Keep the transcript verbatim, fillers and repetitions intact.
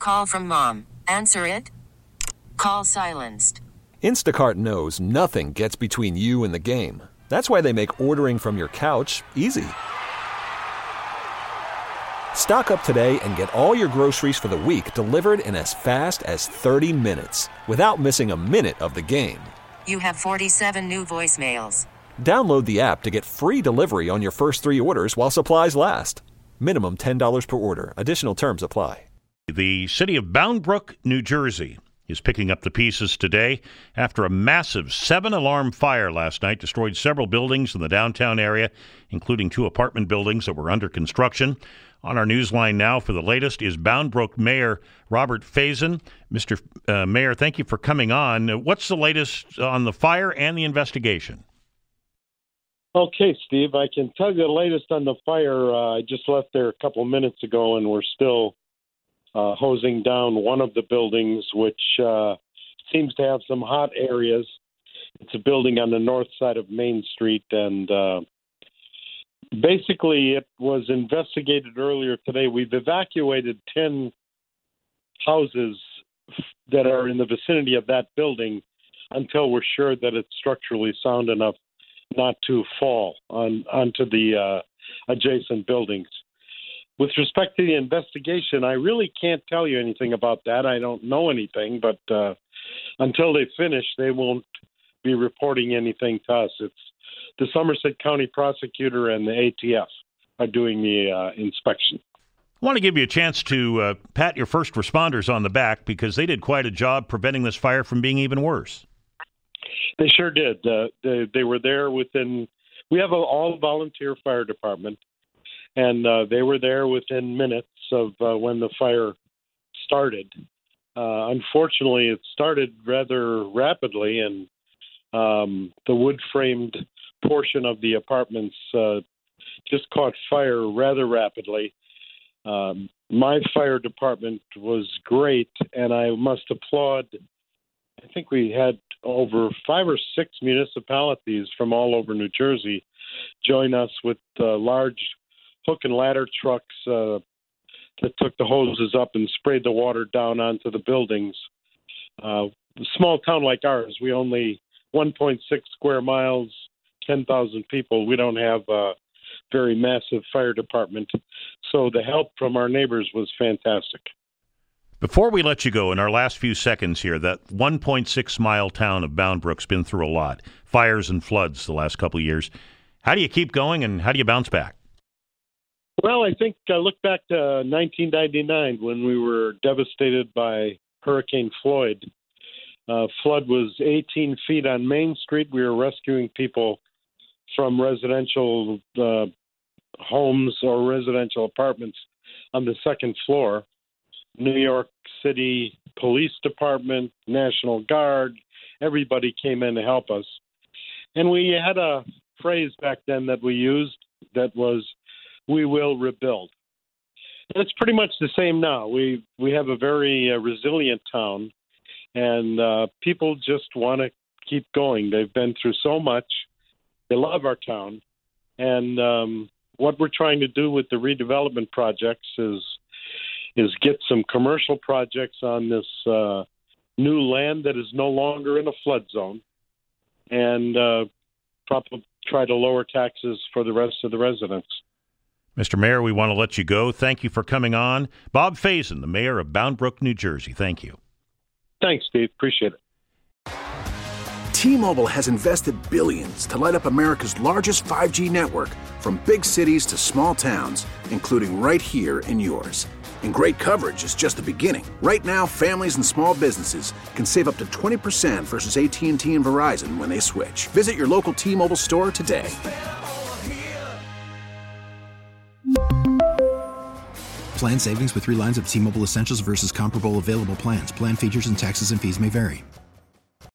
Call from mom. Answer it. Call silenced. Instacart knows nothing gets between you and the game. That's why they make ordering from your couch easy. Stock up today and get all your groceries for the week delivered in as fast as thirty minutes without missing a minute of the game. You have forty-seven new voicemails. Download the app to get free delivery on your first three orders while supplies last. Minimum ten dollars per order. Additional terms apply. The city of Bound Brook, New Jersey, is picking up the pieces today after a massive seven-alarm fire last night destroyed several buildings in the downtown area, including two apartment buildings that were under construction. On our newsline now for the latest is Bound Brook Mayor Robert Faison. Mister Uh, Mayor, thank you for coming on. What's the latest on the fire and the investigation? Okay, Steve, I can tell you the latest on the fire. Uh, I just left there a couple minutes ago, and we're still uh, hosing down one of the buildings, which uh, seems to have some hot areas. It's a building on the north side of Main Street, and uh, basically it was investigated earlier today. We've evacuated ten houses that are in the vicinity of that building until we're sure that it's structurally sound enough not to fall on onto the uh, adjacent buildings. With respect to the investigation, I really can't tell you anything about that. I don't know anything, but uh, until they finish, they won't be reporting anything to us. It's the Somerset County prosecutor and the A T F are doing the uh, inspection. I want to give you a chance to uh, pat your first responders on the back because they did quite a job preventing this fire from being even worse. They sure did. Uh, they, they were there within – we have an all-volunteer fire department, and uh, they were there within minutes of uh, when the fire started. Uh, unfortunately, it started rather rapidly, and um, the wood-framed portion of the apartments uh, just caught fire rather rapidly. Um, my fire department was great, and I must applaud – I think we had over five or six municipalities from all over New Jersey join us with uh, large hook and ladder trucks uh, that took the hoses up and sprayed the water down onto the buildings. Uh, a small town like ours, we only one point six square miles, ten thousand people. We don't have a very massive fire department. So the help from our neighbors was fantastic. Before we let you go, in our last few seconds here, that one point six mile town of Bound Brook's been through a lot, fires and floods the last couple of years. How do you keep going, and how do you bounce back? Well, I think I look back to nineteen ninety-nine when we were devastated by Hurricane Floyd. Uh, flood was eighteen feet on Main Street. We were rescuing people from residential uh, homes or residential apartments on the second floor. New York City Police Department, National Guard, everybody came in to help us. And we had a phrase back then that we used that was, we will rebuild. And it's pretty much the same now. We we have a very uh, resilient town, and uh, people just want to keep going. They've been through so much. They love our town. And um, what we're trying to do with the redevelopment projects is is get some commercial projects on this uh, new land that is no longer in a flood zone, and uh, probably try to lower taxes for the rest of the residents. Mister Mayor, we want to let you go. Thank you for coming on. Bob Faison, the mayor of Bound Brook, New Jersey. Thank you. Thanks, Steve. Appreciate it. T-Mobile has invested billions to light up America's largest five G network, from big cities to small towns, including right here in yours. And great coverage is just the beginning. Right now, families and small businesses can save up to twenty percent versus A T and T and Verizon when they switch. Visit your local T-Mobile store today. Plan savings with three lines of T-Mobile Essentials versus comparable available plans. Plan features and taxes and fees may vary.